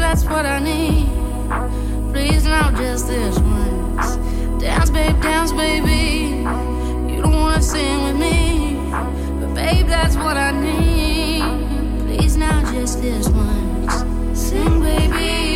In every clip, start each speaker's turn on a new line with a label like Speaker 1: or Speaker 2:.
Speaker 1: that's what I need. Please now, just this once. Dance, baby. You don't wanna sing with me, but babe, that's what I need. Please now, just this once. Sing, baby.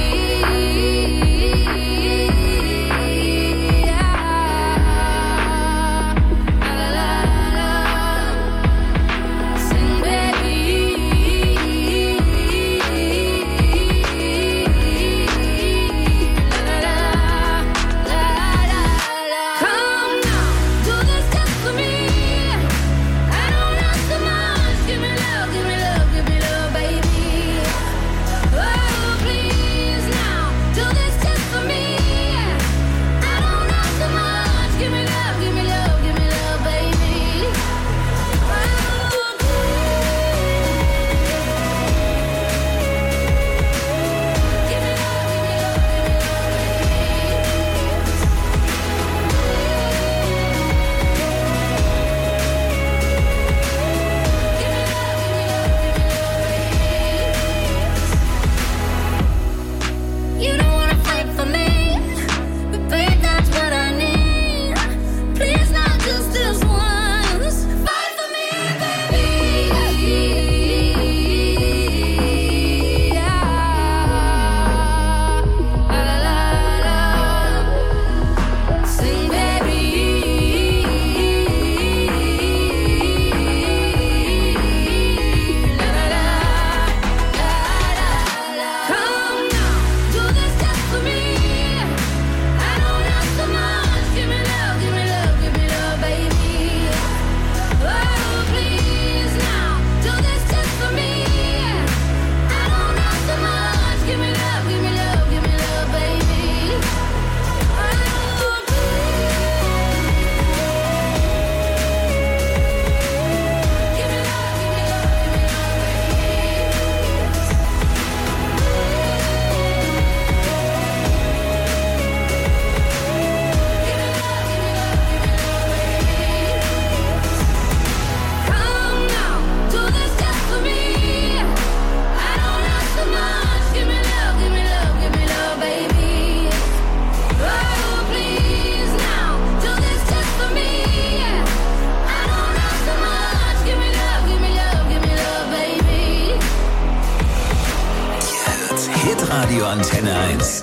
Speaker 2: Radio Antenne 1.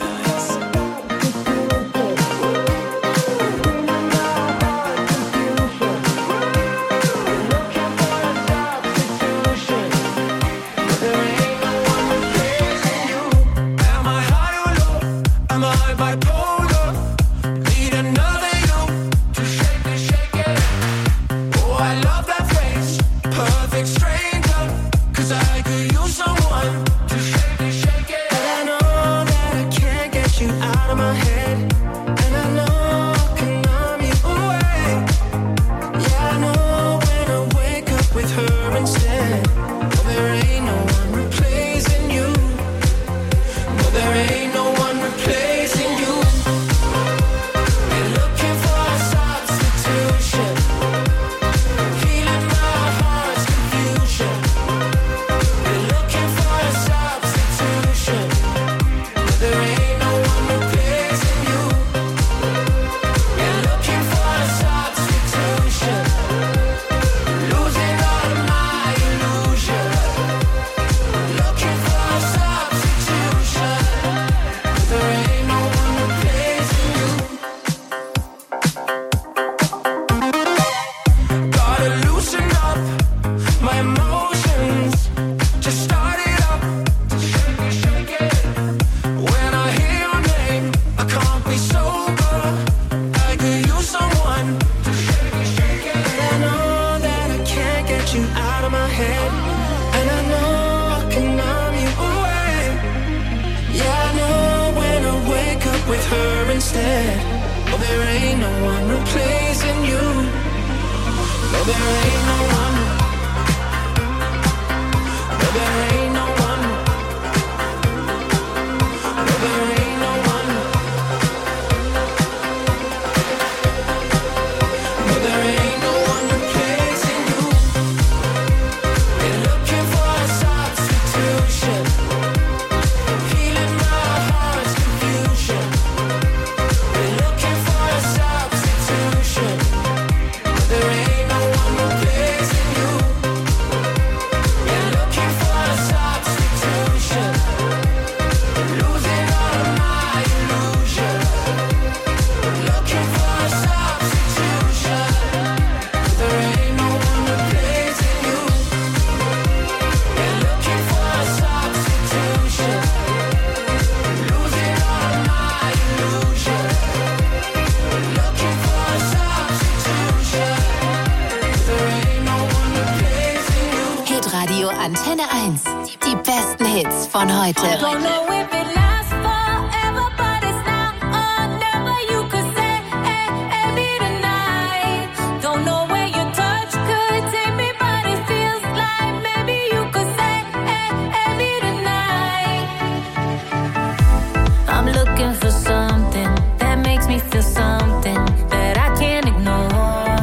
Speaker 3: Here
Speaker 2: United.
Speaker 1: Don't know if it lasts forever, but it's now or never. You could say every tonight. Don't know where your touch could take me, but it feels like maybe you could say every tonight. I'm looking for something that makes me feel something that I can't ignore.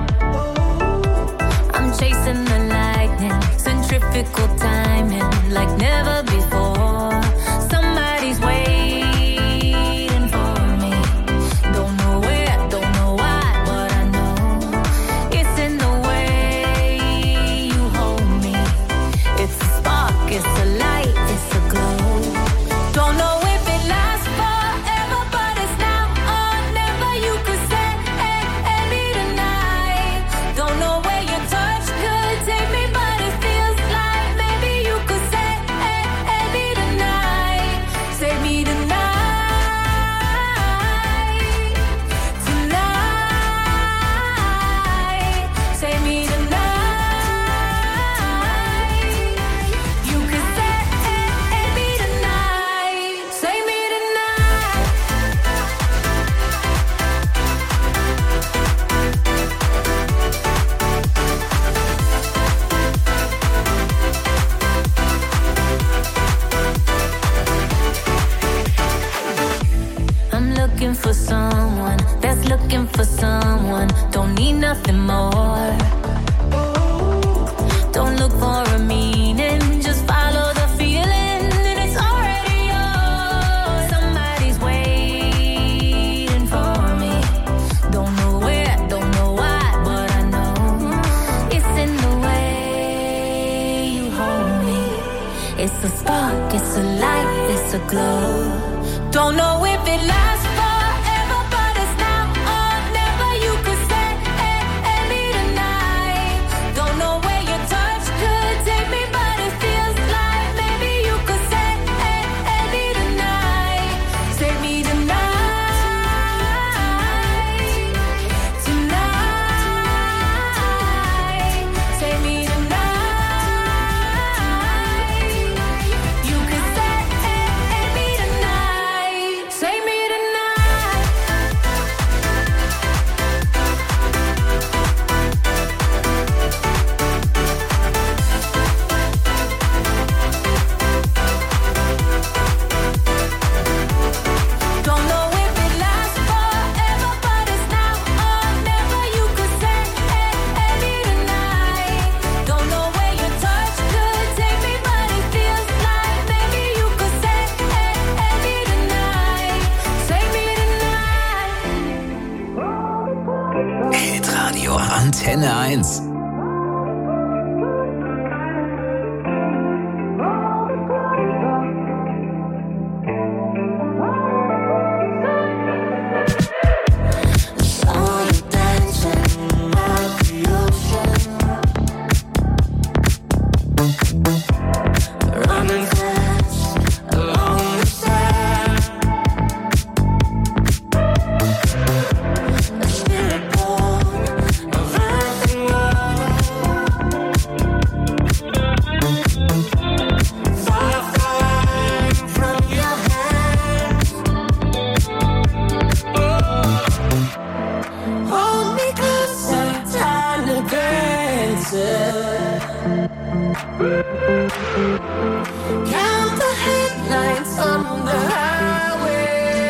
Speaker 1: I'm chasing the lightning, centrifugal timing like never before. Somebody's waiting for me. Don't know where, don't know why, but I know it's in the way you hold me. It's a spark, it's a light, it's a glow. Don't know if it lasts forever, but it's now or never. You could say every tonight. Don't know where your touch could take me, but it feels like maybe you could say every tonight. Save me tonight, tonight. Save me tonight. You could say every tonight. Save me tonight. I'm looking for someone that's looking for someone. Don't need nothing more. Don't look for a meaning, just follow the feeling, and it's already yours. Somebody's waiting for me. Don't know where, don't know why, but I know it's in the way you hold me. It's a spark, it's a light, it's a glow. Don't know if it lasts forever, but it's now or never. You could say every tonight. Don't know where your touch could take me, but it feels like maybe you could say every tonight. Save me tonight, tonight. Save me tonight. You could say every tonight. Save me tonight. Don't know if it lasts forever, but it's now or never. You could say every tonight. Don't know where your touch could take me, but it feels like maybe you could say every tonight. Save me tonight.
Speaker 3: Hitradio Antenne 1.
Speaker 1: Saw you dancing at the ocean, running fast along the sand. A spirit born of earth and water, fire flying from your hands. Hold me closer, time to dance. Count the headlights on the highway.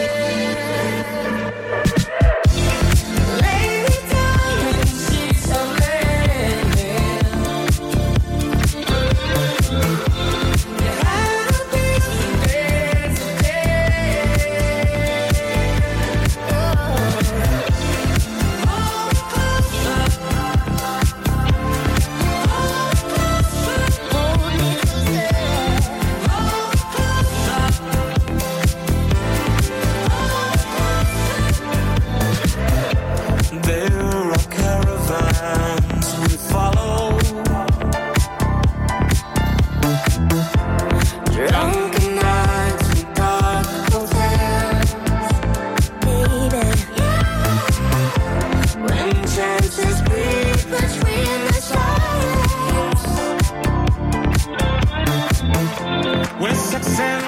Speaker 1: Lay me down in sheets of linen. You had a billion days a day. Hold me closer.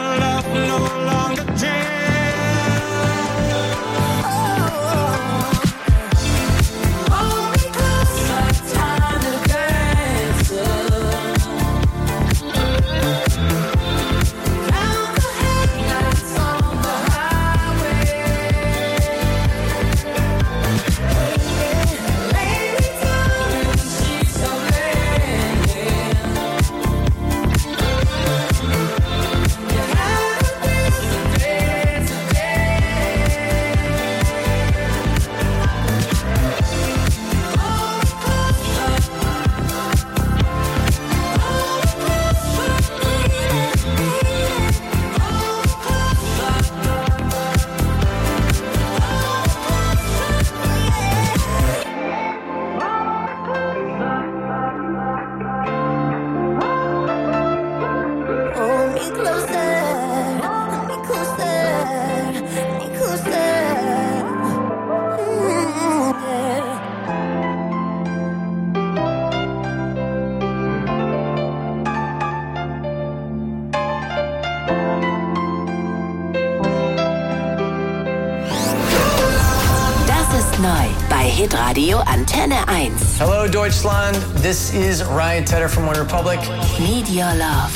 Speaker 2: Hitradio Antenne 1.
Speaker 4: Hello Deutschland, this is Ryan Tedder from One Republic.
Speaker 2: Need your love.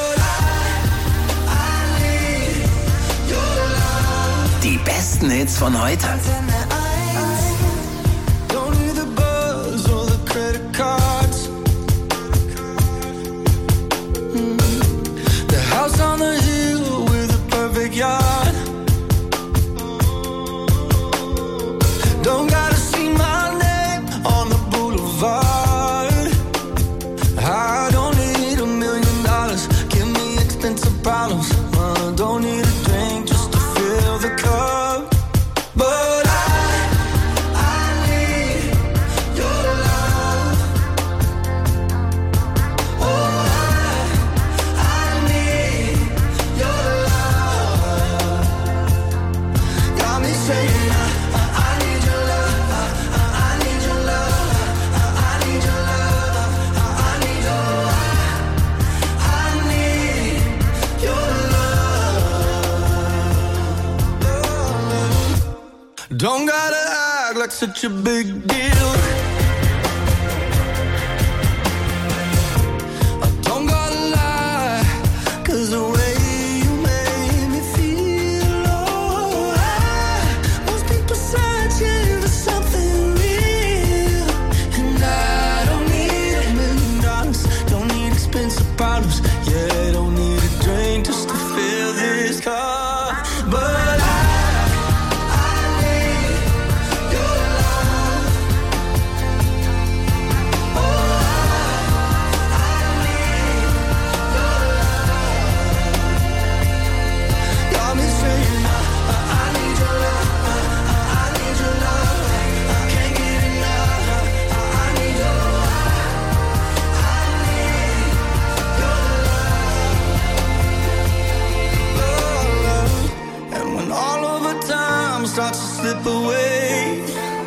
Speaker 3: Die besten Hits von heute.
Speaker 5: Don't need the buzz or the credit cards. The house on the hill with a perfect yard. Don't gotta see my name on the boulevard. I don't need $1 million. Give me expensive problems. Don't need a drink just to fill the cup. But I need your love. Oh, I need your love. Got me saying I need your love. I need your love. I need your love. I need your don't gotta act like such a big deal. I don't gotta lie, 'cause the way you made me feel, oh, I must be searching for something real. And I don't need $1 million, don't need expensive problems, yeah, don't need a drink just to fill this cup. But starts to slip away.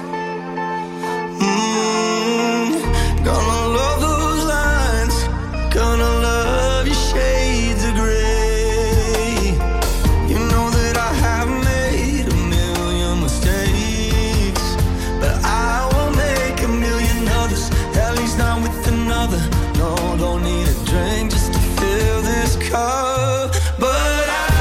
Speaker 5: Gonna love those lines, gonna love your shades of gray. You know that I have made $1 million mistakes, but I won't make $1 million others, at least not with another. No, don't need a drink just to fill this cup. But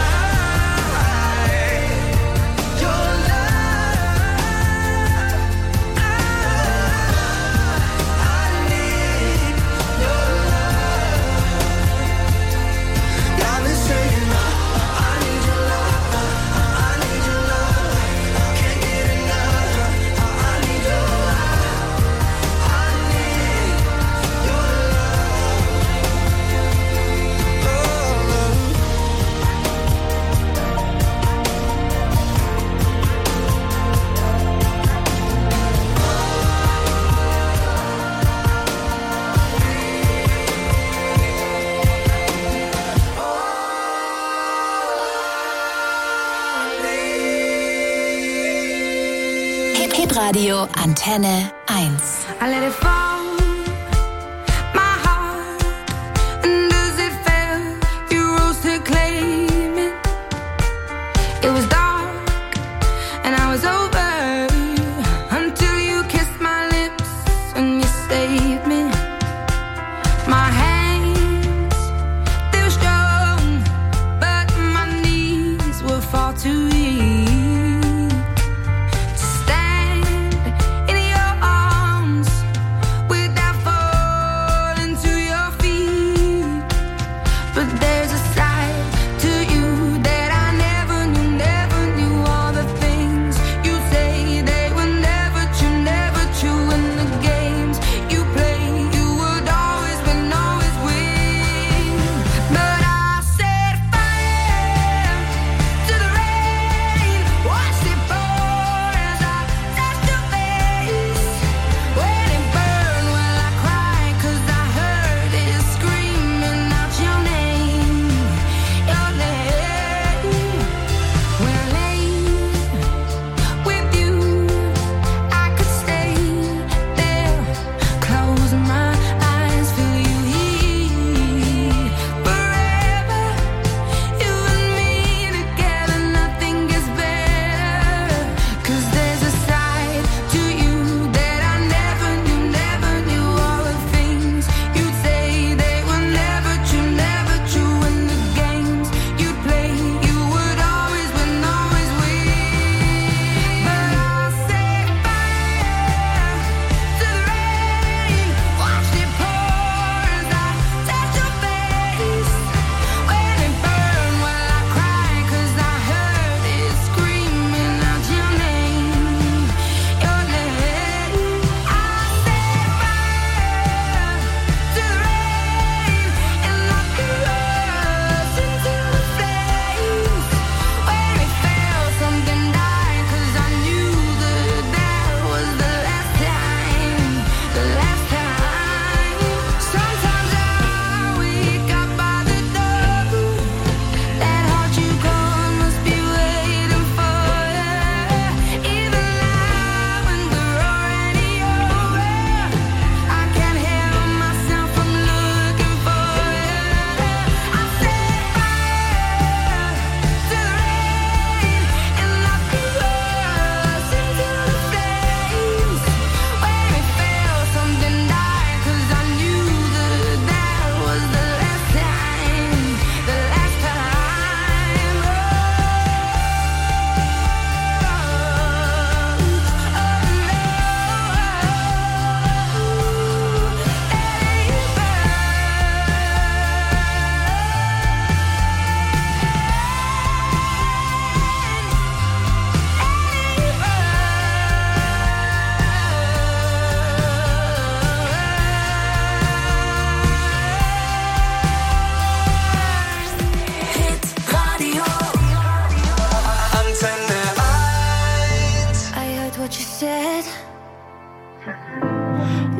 Speaker 2: Radio Antenne 1.
Speaker 1: I let it fall, my heart, and does it fail? You rose to clay.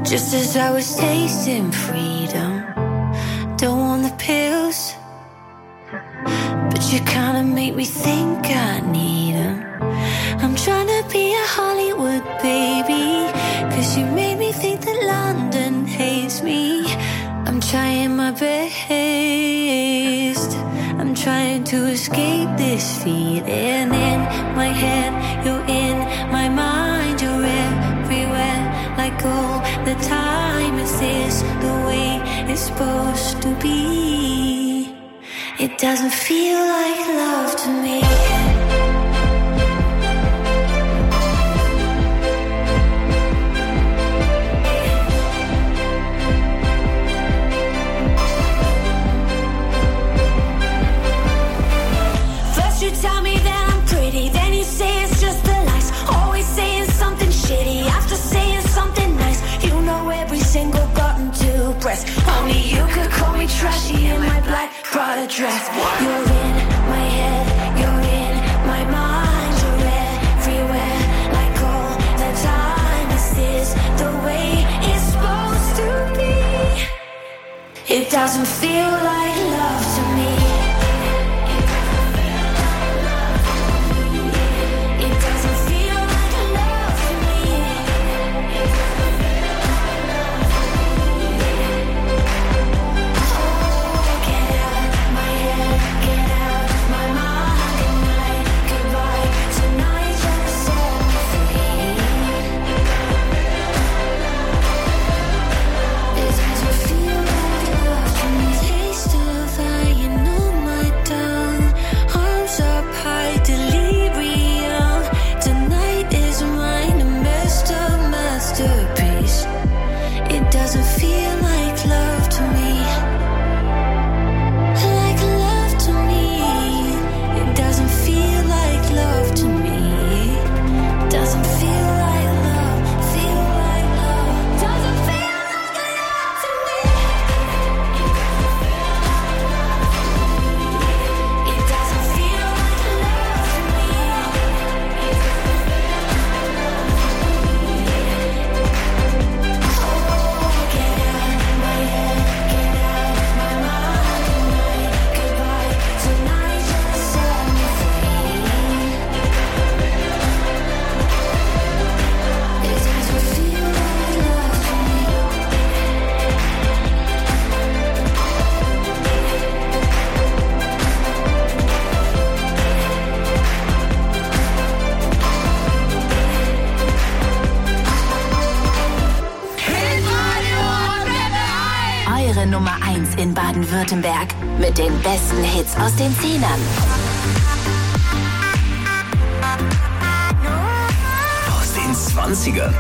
Speaker 1: Just as I was tasting freedom, don't want the pills, but you kinda make me think I need them. I'm trying to be a Hollywood baby, 'cause you made me think that London hates me. I'm trying my best, I'm trying to escape this feeling. In my head, you're in my mind, you're everywhere, like all the time. Is this the way it's supposed to be? It doesn't feel like love to me. You tell me that I'm pretty, then you say it's just the lies. Always saying something shitty after saying something nice. You know every single button to press. Only you could call me trashy in my black Prada dress. You're in my head, you're in my mind, you're everywhere, like all the time. Is this the way it's supposed to be? It doesn't feel like love to me. It doesn't feel like love to me. Like love to me. It doesn't feel like love to me. Doesn't feel like love. Feel like love. Doesn't feel like love to me. It doesn't feel like love to me.
Speaker 2: Eure Nummer 1 in Baden-Württemberg mit den besten Hits aus den 10ern.
Speaker 3: Aus den 20ern.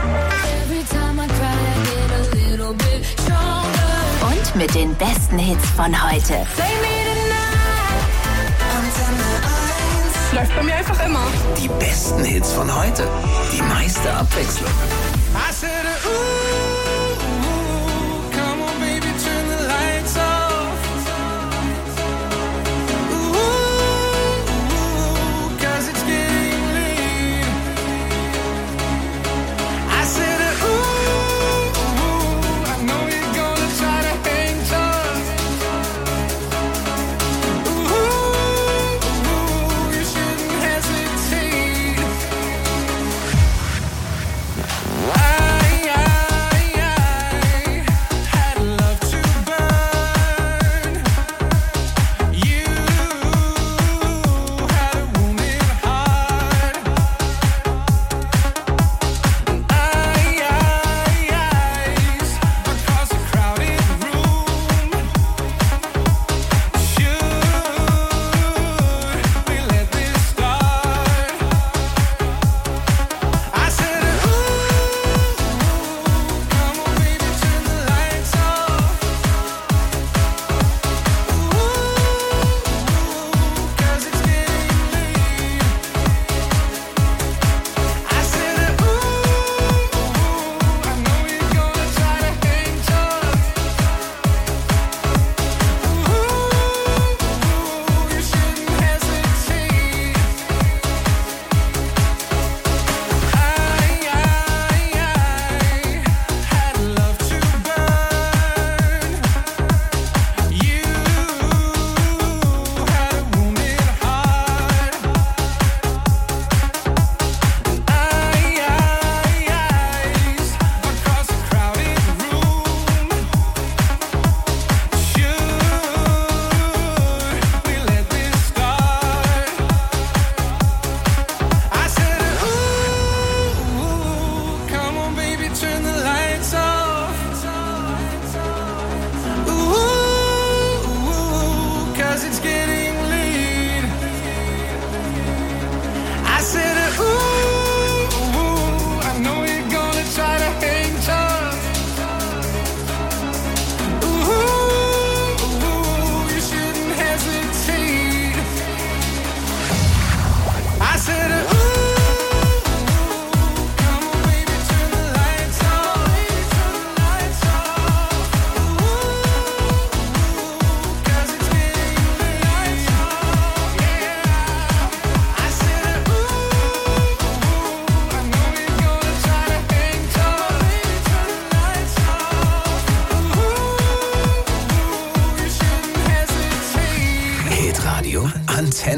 Speaker 2: Und mit den besten Hits von heute.
Speaker 6: Läuft bei mir einfach immer.
Speaker 3: Die besten Hits von heute. Die meiste Abwechslung.
Speaker 5: I said, ooh, come on, baby, turn the lights off. Ooh, 'cause it's getting late. I said, ooh, I know you're gonna try to hang tough. Ooh, you shouldn't hesitate.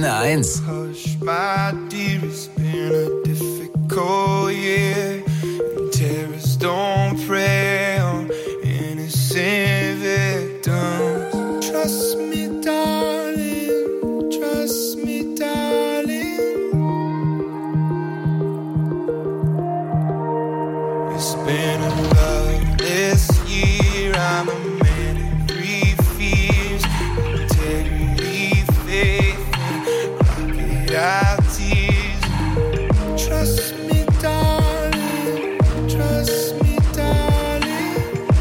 Speaker 3: Antenne 1.
Speaker 5: Hush, my dear, it's been a difficult year. And terrorists don't prey on innocent victims. Trust me, darling. Trust me, darling. It's been a loveless year. I'm a man in three fears. Integrity, faith, and our tears. Trust me, darling. Trust me, darling.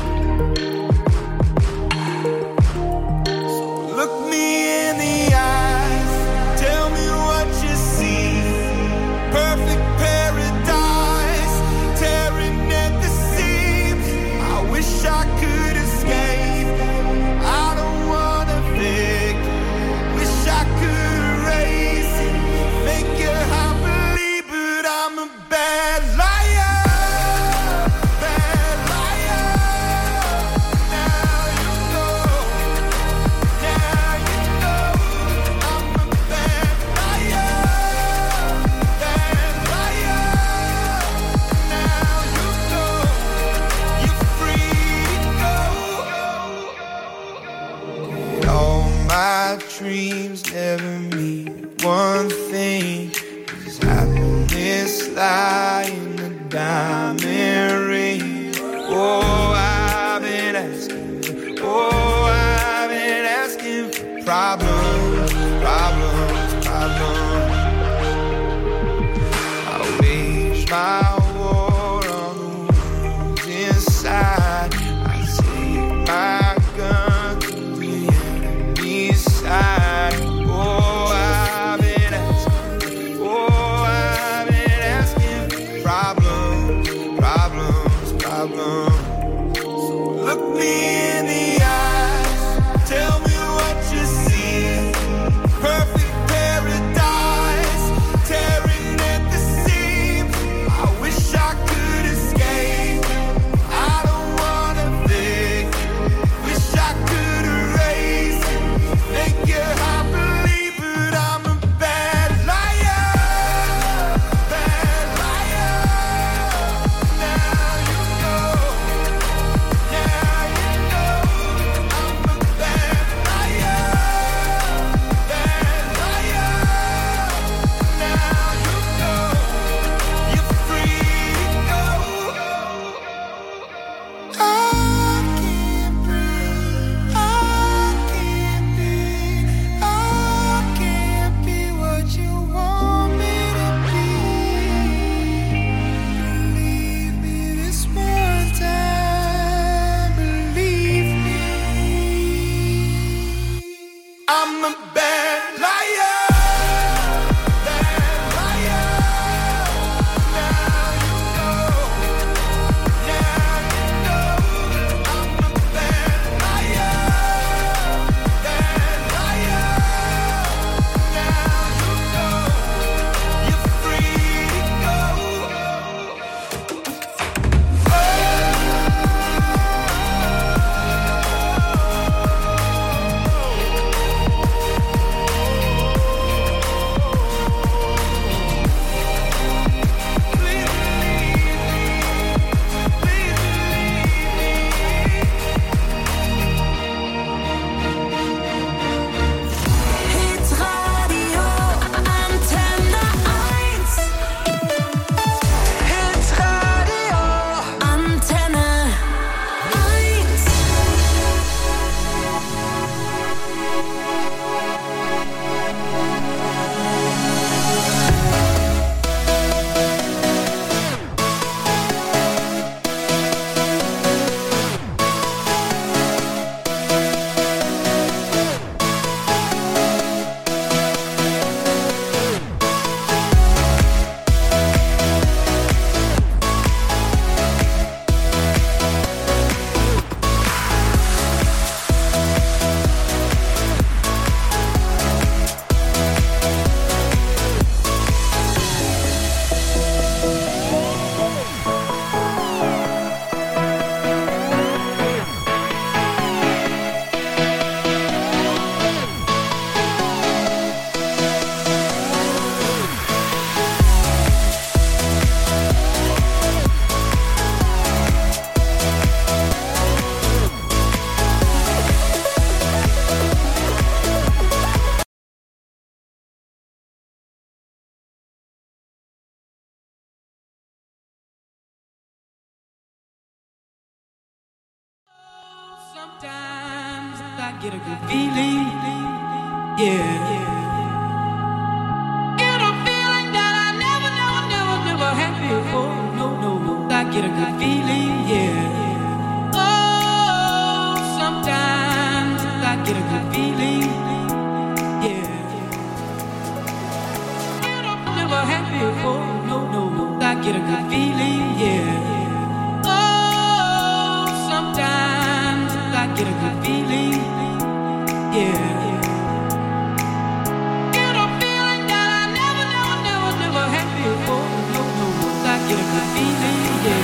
Speaker 5: So look me in the eyes. Tell me what you see. Perfect paradise, tearing at the seams. I wish I could escape. I don't wanna think. Wish I could erase it. Make your heart believe, but I'm a bad liar. Bad liar. Now you know. Now you know. I'm a bad liar. Bad liar. Now you know. You're free to go. All my dreams never mean one thing. Is happiness lie in the diamond ring? Oh, I've been asking. Oh, I've been asking for problems, problems, problems. I wage my war on the ones inside. I take my gun to the enemy's side. Oh, I've been asking.
Speaker 6: Sometimes I get a good feeling, yeah. Get a feeling that I never had before. No, I get a good feeling, yeah. Oh, sometimes I get a good feeling, yeah. Never had before. No, I get a good feeling, yeah. Oh, sometimes I get a good feeling, yeah. Get a feeling that I never had before. No, I get a good feeling, yeah.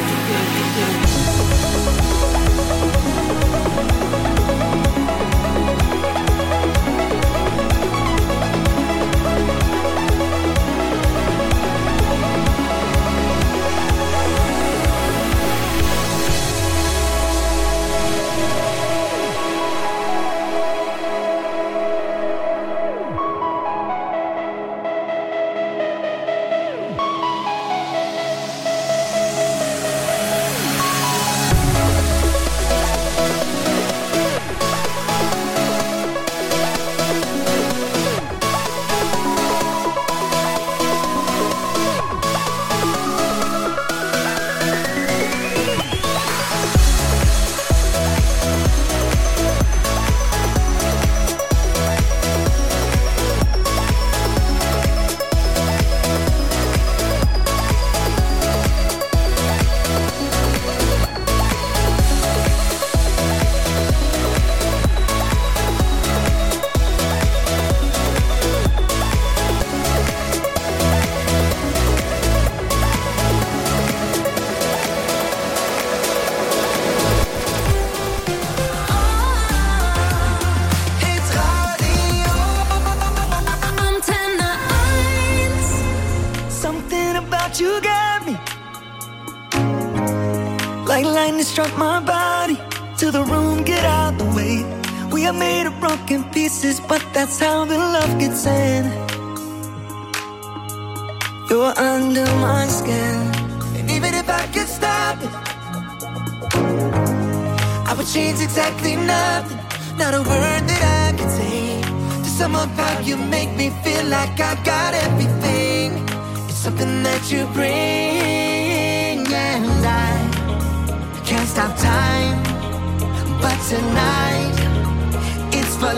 Speaker 5: Struck my body to the room, get out the way. We are made of broken pieces, but that's how the love gets in. You're under my skin, and even if I could stop it, I would change exactly nothing. Not a word that I could say to sum up how you make me feel like I've got everything. It's something that you bring, and I can't stop time, but tonight it's for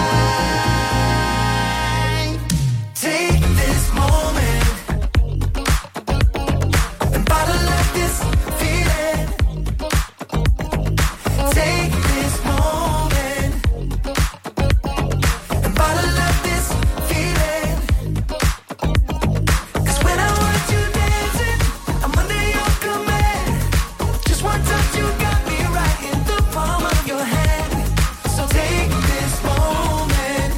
Speaker 5: life. Take this moment and bottle up this feeling. Take this moment and bottle up this feeling. 'Cause when I want you dancing, I'm under your command. Just one touch, you got me right in the palm of your hand. So take this moment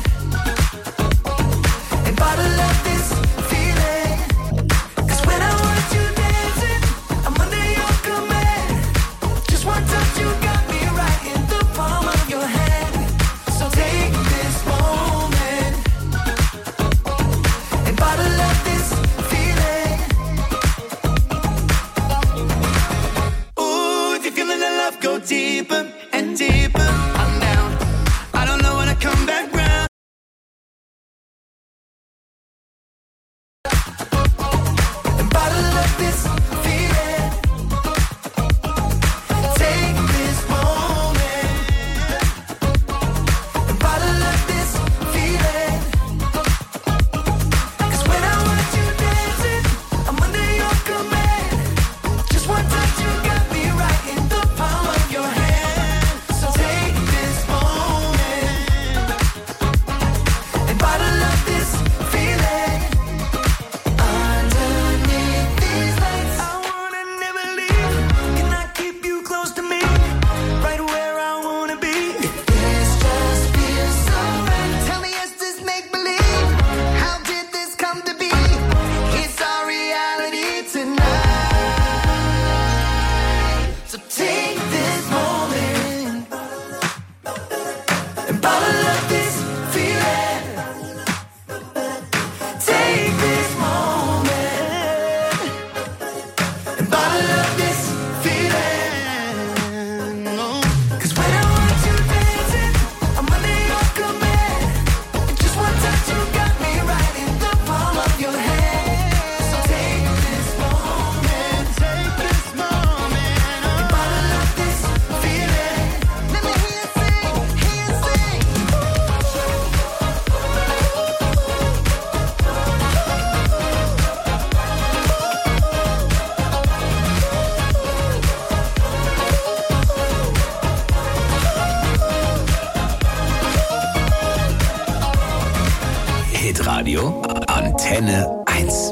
Speaker 3: Antenne 1.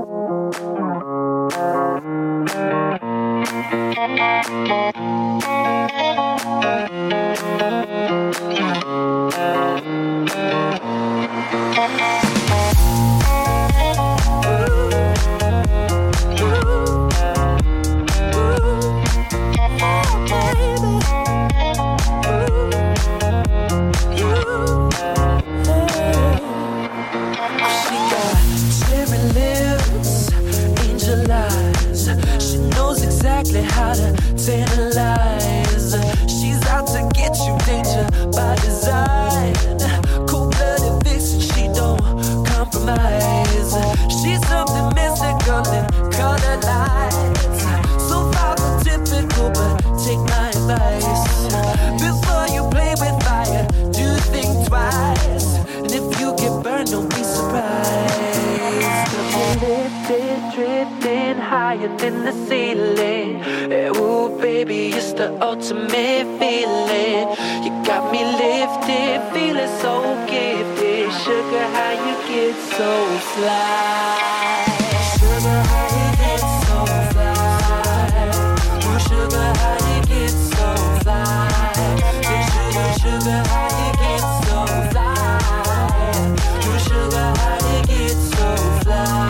Speaker 5: How to tantalize. She's out to get you, danger by design. Cold-blooded vixen, she don't compromise. She's something mystical in color lights. So far from typical, but take my advice. Before you play with fire, do think twice. And if you get burned, don't be surprised. Lifted, drifting higher than the ceiling. Ooh, baby, it's the ultimate feeling. You got me lifted, feeling so gifted. Sugar, how you get so fly? Sugar, how you get so fly? Ooh, sugar, how you get so fly? Hey, sugar, sugar, how you get so fly? Ooh, sugar, how you get so fly?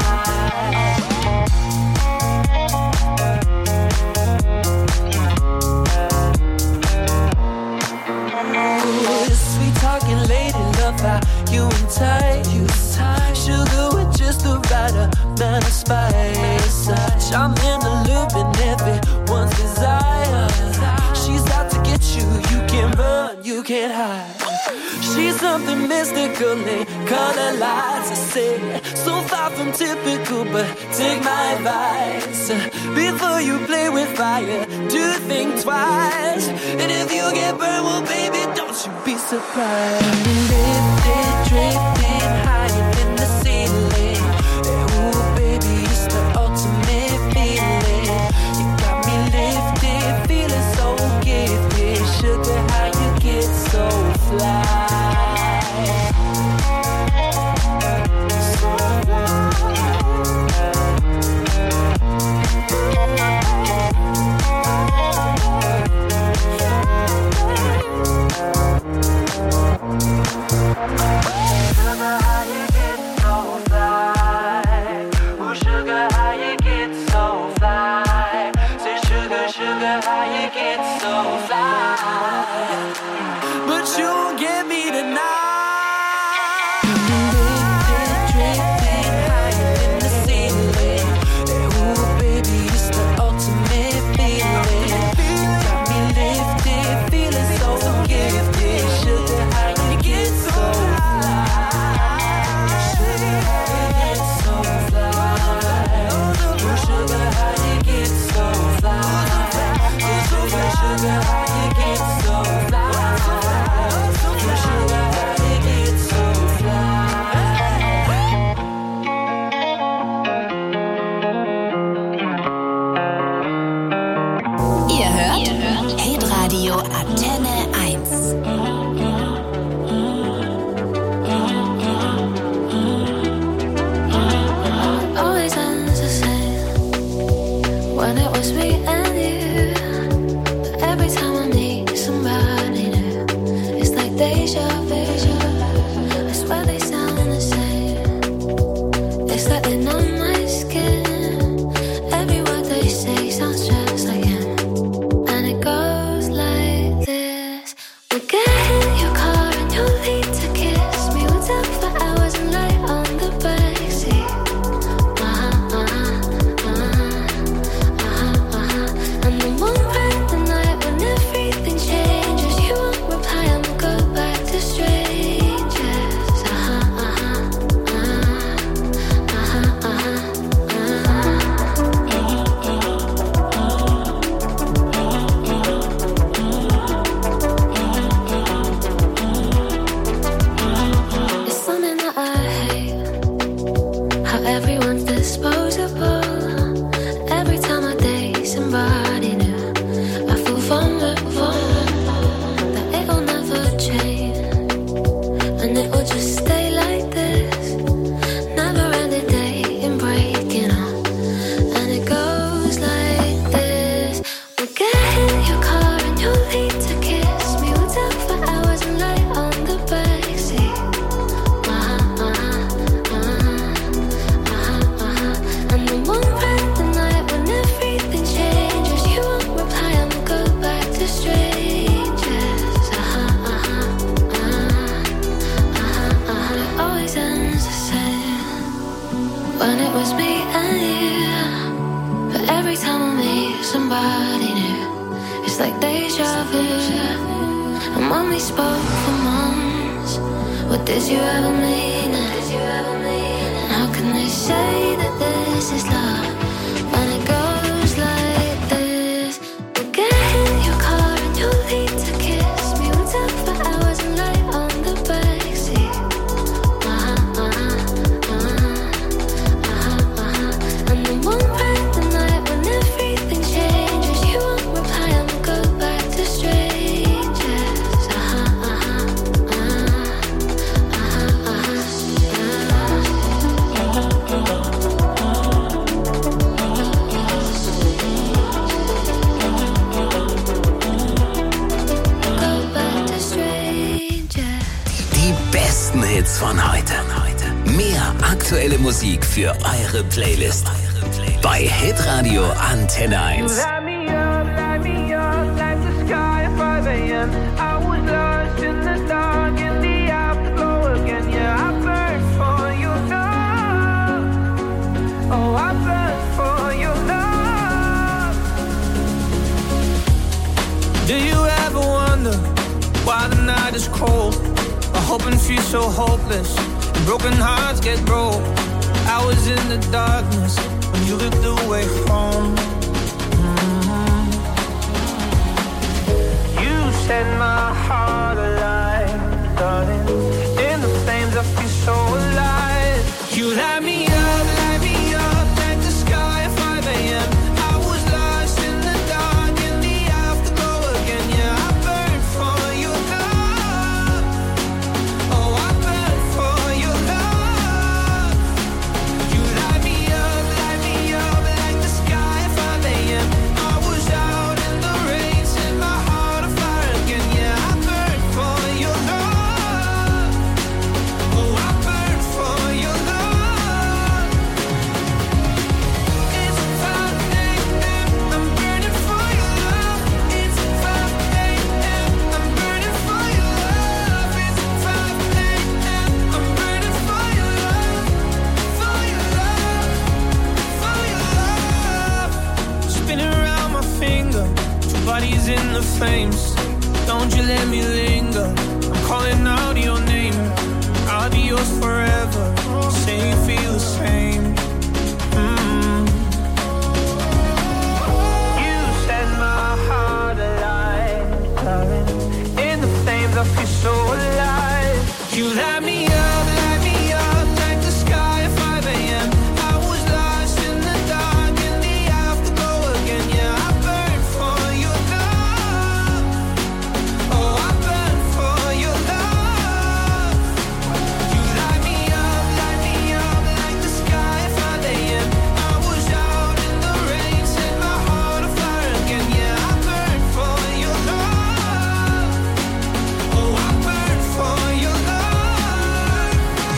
Speaker 5: How you and tight, sugar with just the right amount of spice. Charming, allure, everyone's desire. She's out to get you, you can't run, you can't hide. She's something mystical in color lights. I say, so far from typical, but take my advice. Before you play with fire, do think twice. And if you get burned, well, baby, don't you be surprised. Lifted, drifting higher than the ceiling. Ooh, baby, it's the ultimate feeling. You got me lifted, feeling so gifted. Sugar, how you get so fly?
Speaker 1: And it will just stay like this, never when it was me and you. But every time I meet somebody new, it's like deja vu. And when we spoke for months, what did you ever mean it? And how can they say that this is love when it goes like this? You get in your car and you leave to kiss me. We talk for hours and lay on the backseat. And then one bright the night when everything changes, you won't reply and we'll go back to strangers.
Speaker 3: Die besten Hits von heute. Mehr aktuelle Musik für eure Playlist. Bei Hitradio Antenne 1.
Speaker 5: Light me up like the sky at 5 a.m. I was lost in the dark in the afterglow again. Yeah, I burned for your love. Oh, I burned for your love. Do you ever wonder why the night is cold? I hope and feel so hopeless. Broken hearts get broke. I was in the darkness when you lit the way home. You set my heart alive, darling. In the flames I feel so alive. You light me up like the sky at 5 a.m. I was lost in the dark in the afterglow again. Yeah, I burned for your love. Oh, I burned for your love. You light me up like the sky at 5 a.m. I was out in the rain, set my heart on fire again. Yeah, I burned for your love. Oh, I burned for your love. It's 5 a.m. I'm burning for your love. It's 5 a.m. I'm burning for your love. It's 5 a.m. I'm burning for your love. For your love. For your love. Spinning around my finger. Two bodies in the flames. Don't you let me linger. I'm calling out your name. I'll be yours forever. Say you feel the same. You set my heart alive, darling. In the flames I feel so alive. You light me up like the sky at 5 a.m. I was lost in the dark in the afterglow again. Yeah, I burned for your love. Oh, I burned for your love. You light me up like the sky at 5 a.m. I was out in the rain, set my heart on fire again. Yeah, I burned for your love. Oh, I burned for your love.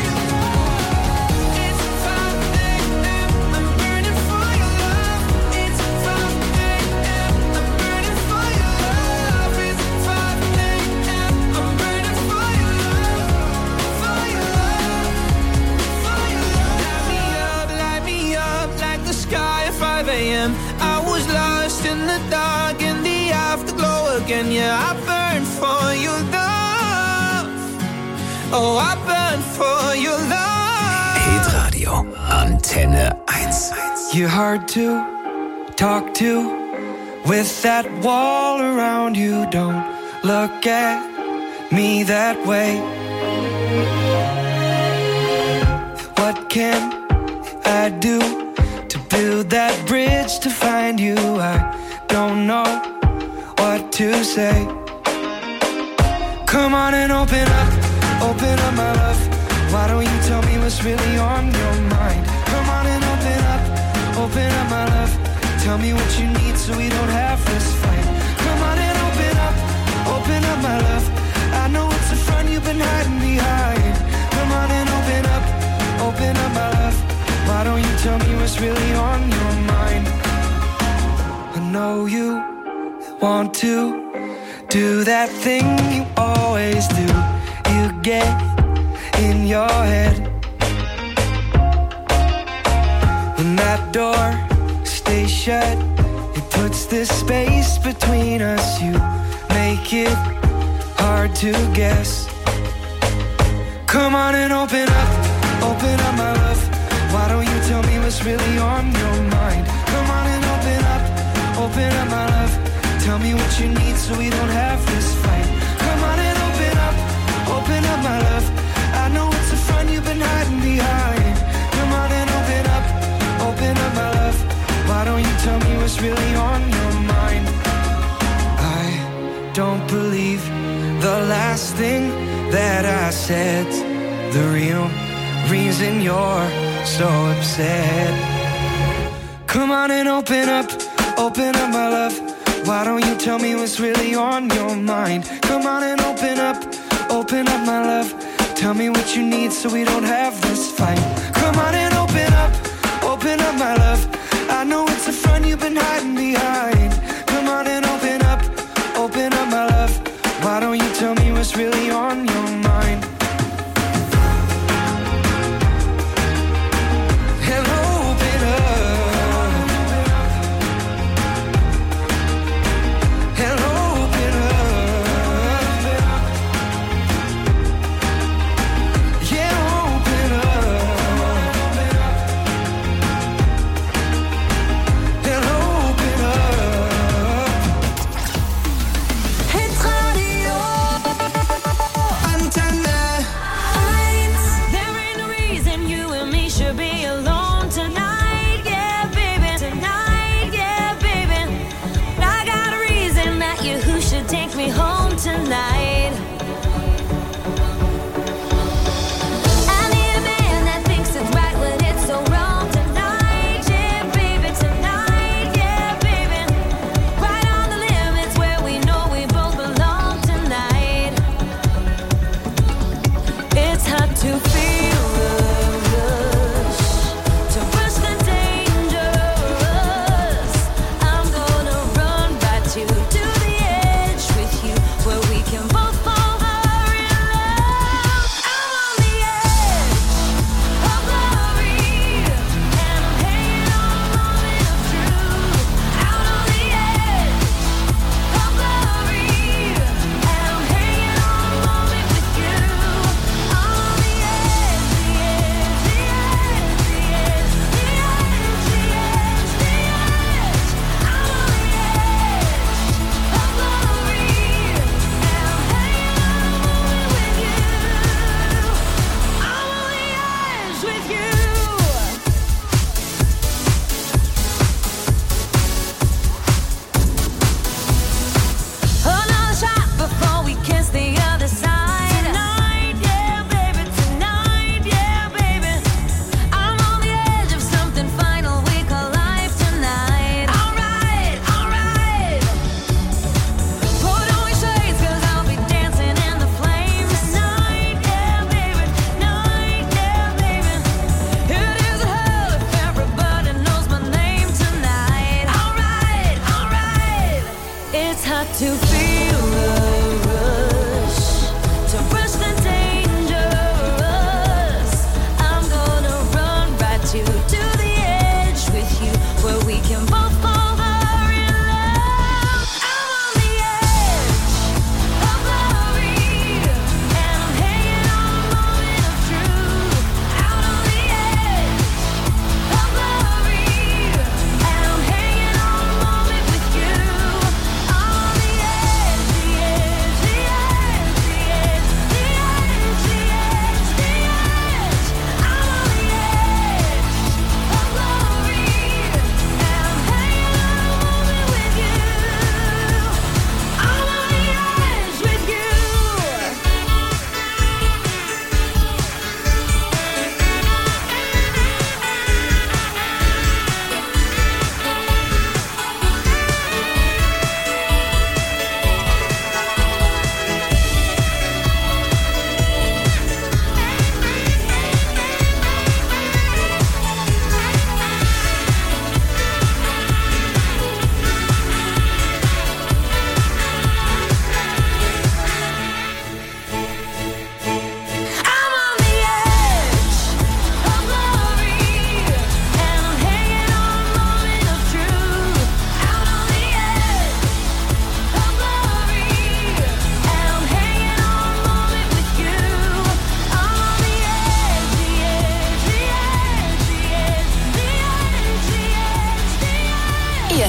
Speaker 5: It's 5 a.m. I'm burning for your love. It's 5 a.m. I'm burning for your love. It's 5 a.m. I'm burning for your love. For your love. For your love. Light me up like the sky at 5 a.m. I was lost in the dark in the afterglow again. Yeah, I burned for your love. Oh, I burned for your love.
Speaker 3: Hitradio Antenne 1.
Speaker 5: You're hard to talk to with that wall around you. Don't look at me that way. What can I do to build that bridge to find you? I don't know what to say. Come on and open up my love. Why don't you tell me what's really on your mind? Come on and open up my love. Tell me what you need so we don't have this fight. Come on and open up my love. I know it's a front you've been hiding behind. Come on and open up my love. Why don't you tell me what's really on your mind? I know you want to do that thing you always do. You get in your head. that door stay shut. It puts this space between us. You make it hard to guess. Come on and open up my love. Why don't you tell me what's really on your mind? Come on and open up my love. Tell me what you need so we don't have this fight. Come on and open up my love. I know it's a front you've been hiding behind. Come on and open up my love. Why don't you tell me what's really on your mind? I don't believe the last thing that I said. The real reason you're so upset. Come on and open up my love. Why don't you tell me what's really on your mind? Come on and open up my love. Tell me what you need so we don't have this fight. Come on and open up my love. I know it's a front you've been hiding behind. Come on and open up my love. Why don't you tell me what's really on your mind? And open up. And open up. Yeah, open up. And open up.
Speaker 2: Hit Radio
Speaker 5: Antenne.
Speaker 2: There ain't no reason you and me should be alone tonight, yeah, baby. Tonight, yeah, baby. I got a reason that you who should take me home tonight. I need a man that thinks it's right when it's so wrong tonight, yeah, baby. Tonight, yeah, baby. Right on the limits where we know we both belong tonight. It's hard to feel the rush, to rush the dangerous. I'm gonna run right to the edge with you, where we can both fall in love. I'm on the edge of glory, and I'm hanging on a moment of truth. Out on the edge of glory, and I'm hanging on a moment with you. On the edge, the edge, the edge, the edge, the edge, the edge, the edge. I'm on the edge of glory, and I'm hanging on a moment with you. I'm on the edge with you. Another shot before we kiss the other side. Tonight, yeah, baby. Tonight, yeah, baby. I'm on the edge of something final we call life tonight. Alright, alright. Put on your shades, 'cause I'll be dancing in the flames. Tonight, yeah, baby. Night, yeah, baby. It is hell if everybody knows my name tonight. Alright, alright. It's hard to feel the rush, to rush the dangerous. I'm gonna run right to the edge with you, where we can both fall in love. I'm on the edge of glory, and I'm hanging on a moment of truth. Out on the edge of glory, and I'm hanging on a moment with you. On the edge.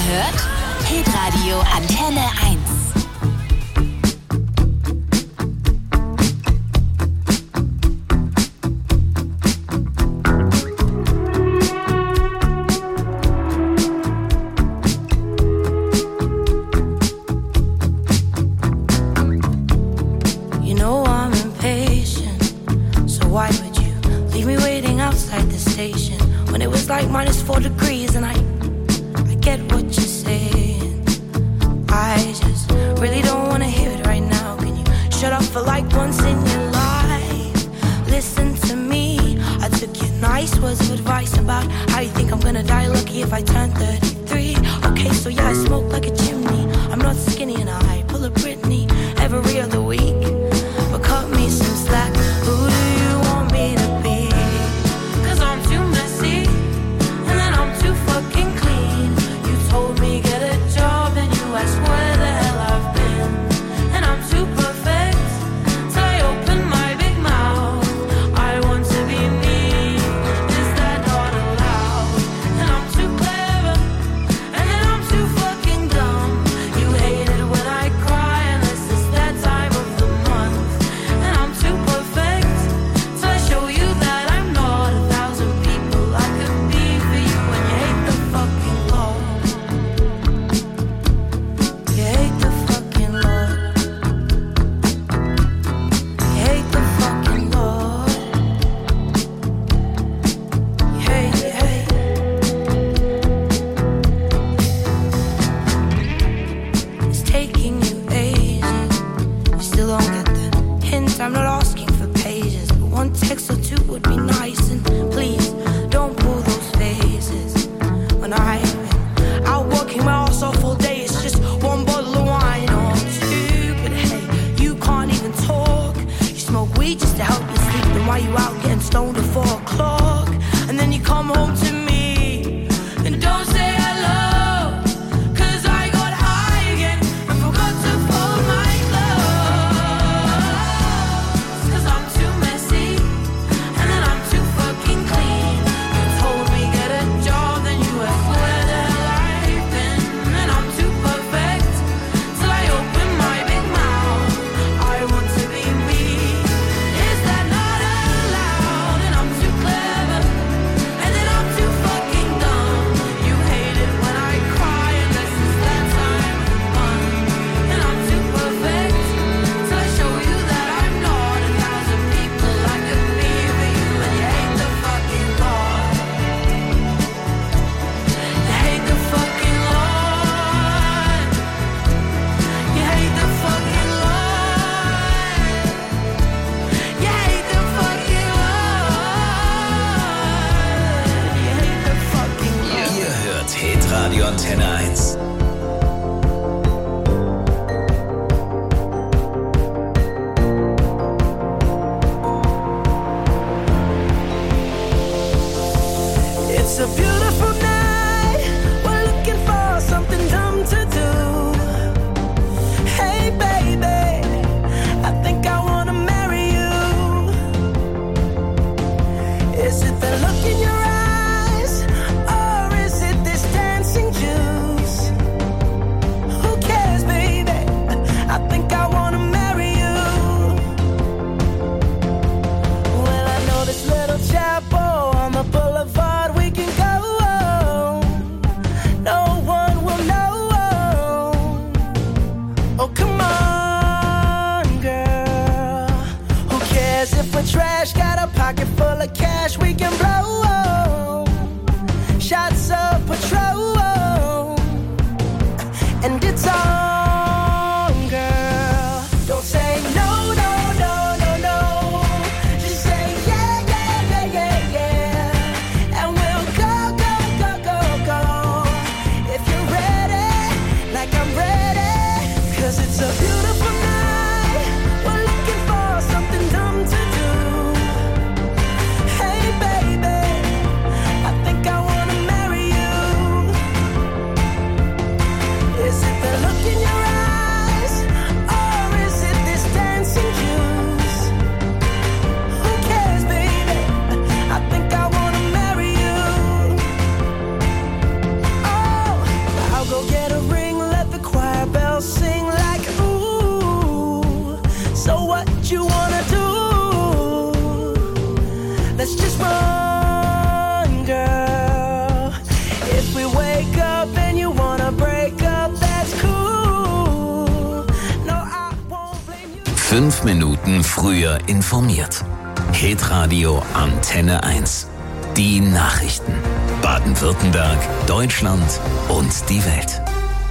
Speaker 7: hört Hitradio Antenne 1.
Speaker 8: -4 degrees and I get what you're saying. I just really don't want to hear it right now. Can you shut up for like once in your life? Listen to me. I took your nice words of advice about how you think I'm gonna die lucky if I turn 33. Okay, so yeah, I smoke like a chimney. I'm not skinny and I pull a Britney every other week. But cut me some slack. Who do you want me to be? 'Cause I'm too messy. Fucking clean. You told me get a job and you asked where the hell I've been. And I'm too perfect, so I open my big mouth. I want to be me. Is that not allowed? And I'm too clever, and then I'm too fucking dumb. You hate it when I cry unless it's that time of the month. And I'm too perfect, so I show you that I'm not 1,000 people I could be for you. When you hate the fucking Lord, you hate the fucking Lord, you hate the fucking Lord, you hate. It's taking you ages, you still don't get the hint. I'm not asking for pages, but one text or two would be nice. And please don't pull those faces. When I've been out working my ass off all day, it's just one bottle of wine or two. But hey, you can't even talk. You smoke weed just to help you sleep. Then why you out getting stoned at 4 o'clock? And then you come home to me and don't say hello. 'Cause I got high again and forgot to fold my clothes. 'Cause I'm too messy and then I'm too fucking clean. You told me get a job, then you asked where the hell I've been. And I'm too perfect, so I open my big mouth. I want to be me. Is that not allowed? And I'm too clever, and then I'm too fucking dumb. You hate it when I cry unless it's that time of the month. And I'm too perfect, so I show you that I'm not 1,000 people I could be for you. And you hate the fucking Lord, you hate the fucking Lord, you hate the fucking Lord, you hate the fucking Lord, you hate the fucking Lord.
Speaker 3: Ihr hört Hitradio Antenne 1.
Speaker 8: It's a beautiful night. We're looking for something dumb to do. Hey baby, I think I wanna marry you. Is it the look in your eyes, or is it this dancing juice? Who cares, baby? I think I wanna marry you. Well, I know this little chapel on the boulevard we can go.
Speaker 3: 5 Minuten früher informiert. Hitradio Antenne 1. Die Nachrichten. Baden-Württemberg, Deutschland und die Welt.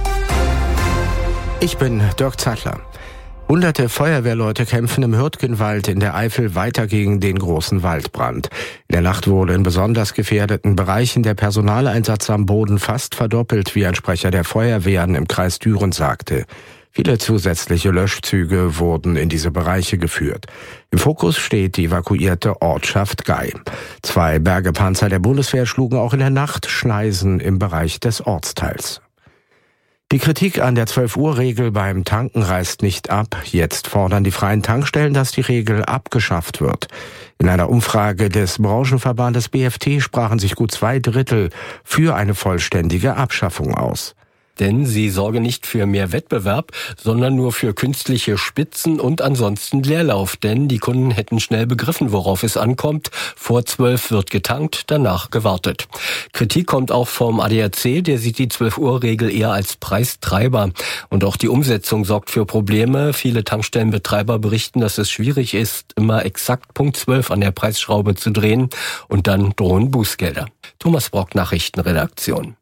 Speaker 9: Ich bin Dirk Zeitler. Hunderte Feuerwehrleute kämpfen im Hürtgenwald in der Eifel weiter gegen den großen Waldbrand. In der Nacht wurde in besonders gefährdeten Bereichen der Personaleinsatz am Boden fast verdoppelt, wie ein Sprecher der Feuerwehren im Kreis Düren sagte. Viele zusätzliche Löschzüge wurden in diese Bereiche geführt. Im Fokus steht die evakuierte Ortschaft Gei. 2 Bergepanzer der Bundeswehr schlugen auch in der Nacht Schneisen im Bereich des Ortsteils. Die Kritik an der 12-Uhr-Regel beim Tanken reißt nicht ab. Jetzt fordern die freien Tankstellen, dass die Regel abgeschafft wird. In einer Umfrage des Branchenverbandes BFT sprachen sich gut 2/3 für eine vollständige Abschaffung aus.
Speaker 10: Denn sie sorge nicht für mehr Wettbewerb, sondern nur für künstliche Spitzen und ansonsten Leerlauf. Denn die Kunden hätten schnell begriffen, worauf es ankommt. Vor 12 wird getankt, danach gewartet. Kritik kommt auch vom ADAC, der sieht die 12-Uhr-Regel eher als Preistreiber. Und auch die Umsetzung sorgt für Probleme. Viele Tankstellenbetreiber berichten, dass es schwierig ist, immer exakt Punkt 12 an der Preisschraube zu drehen. Und dann drohen Bußgelder. Thomas Brock, Nachrichtenredaktion.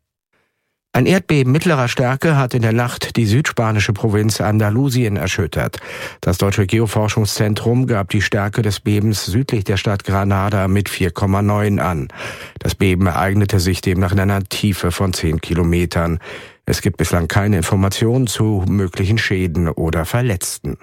Speaker 9: Ein Erdbeben mittlerer Stärke hat in der Nacht die südspanische Provinz Andalusien erschüttert. Das Deutsche Geoforschungszentrum gab die Stärke des Bebens südlich der Stadt Granada mit 4,9 an. Das Beben ereignete sich demnach in einer Tiefe von 10 Kilometern. Es gibt bislang keine Informationen zu möglichen Schäden oder Verletzten.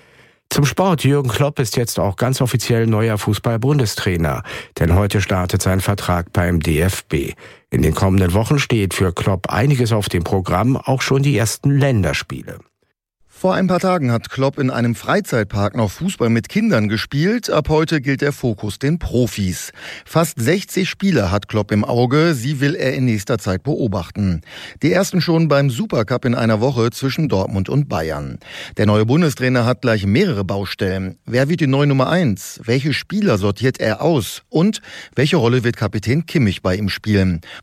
Speaker 9: Zum Sport. Jürgen Klopp ist jetzt auch ganz offiziell neuer Fußball-Bundestrainer. Denn heute startet sein Vertrag beim DFB. In den kommenden Wochen steht für Klopp einiges auf dem Programm, auch schon die ersten Länderspiele.
Speaker 11: Vor ein paar Tagen hat Klopp in einem Freizeitpark noch Fußball mit Kindern gespielt. Ab heute gilt der Fokus den Profis. Fast 60 Spieler hat Klopp im Auge. Sie will er in nächster Zeit beobachten. Die ersten schon beim Supercup in einer Woche zwischen Dortmund und Bayern. Der neue Bundestrainer hat gleich mehrere Baustellen. Wer wird die neue Nummer 1? Welche Spieler sortiert er aus? Und welche Rolle wird Kapitän Kimmich bei ihm spielen?